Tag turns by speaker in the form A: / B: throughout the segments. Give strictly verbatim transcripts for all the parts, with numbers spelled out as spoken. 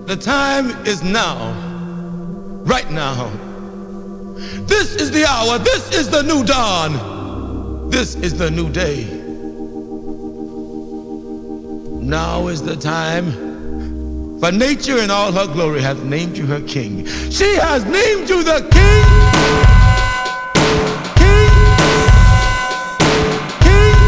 A: The time is now, right now. This is the hour, this is the new dawn, this is the new day. Now is the time, for nature in all her glory hath named you her king. She has named you the king. King. King.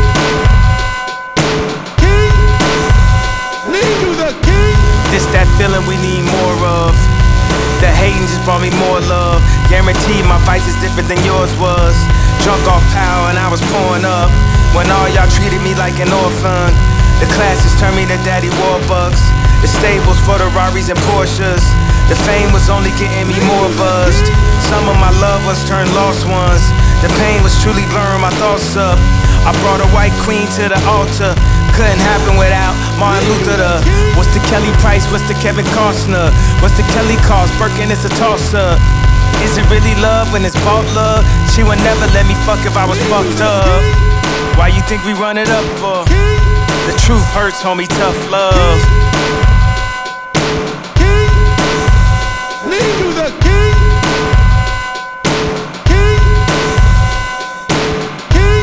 A: King. Named you the king.
B: This that feeling we need more of. The hating just brought me more love. Guaranteed my vice is different than yours was. Drunk off power and I was pouring up. When all y'all treated me like an orphan. The classes turned me to Daddy Warbucks. The stables for the Rarries and Porsches. The fame was only getting me more buzzed. Some of my loved ones turned lost ones. The pain was truly blurring my thoughts up. I brought a white queen to the altar. Couldn't happen without Martin Luther. The, what's the Kelly Price? What's the Kevin Costner? What's the Kelly cost? Birkin, it's a toss-up. Is it really love when it's bought love? She would never let me fuck if I was fucked up. Why you think we run it up for? The truth hurts, homie, tough love.
A: King, need you the king. King, king,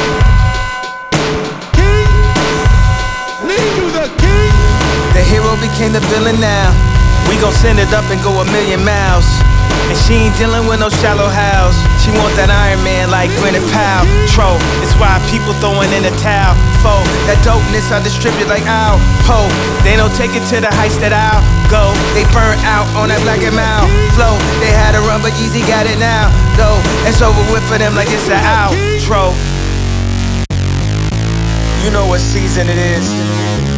A: king, need you the king.
B: The hero became the villain now. We gon' send it up and go a million miles. And she ain't dealing with no shallow house. She want that Iron Man like Gwyneth Paltrow. It's why people throwing in the towel. Foe, that dopeness I distribute like Al Poe. They don't take it to the heights that I'll go. They burn out on that black and mild flow. They had a run but Yeezy got it now. Though it's over with for them like it's an outro. You know what season it is.